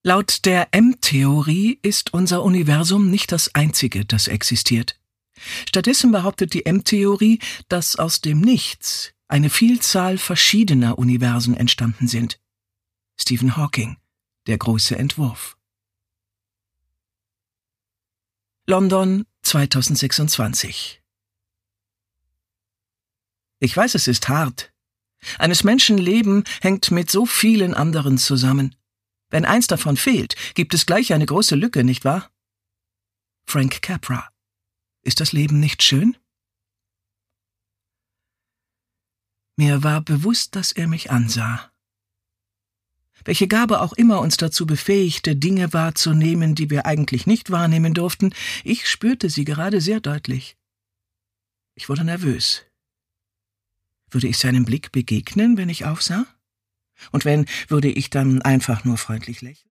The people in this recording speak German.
Laut der M-Theorie ist unser Universum nicht das einzige, das existiert. Stattdessen behauptet die M-Theorie, dass aus dem Nichts eine Vielzahl verschiedener Universen entstanden sind. Stephen Hawking, der große Entwurf. London 2026. Ich weiß, es ist hart. Eines Menschen Leben hängt mit so vielen anderen zusammen. Wenn eins davon fehlt, gibt es gleich eine große Lücke, nicht wahr? Frank Capra. Ist das Leben nicht schön? Mir war bewusst, dass er mich ansah. Welche Gabe auch immer uns dazu befähigte, Dinge wahrzunehmen, die wir eigentlich nicht wahrnehmen durften, ich spürte sie gerade sehr deutlich. Ich wurde nervös. Würde ich seinem Blick begegnen, wenn ich aufsah? Und wenn, würde ich dann einfach nur freundlich lächeln?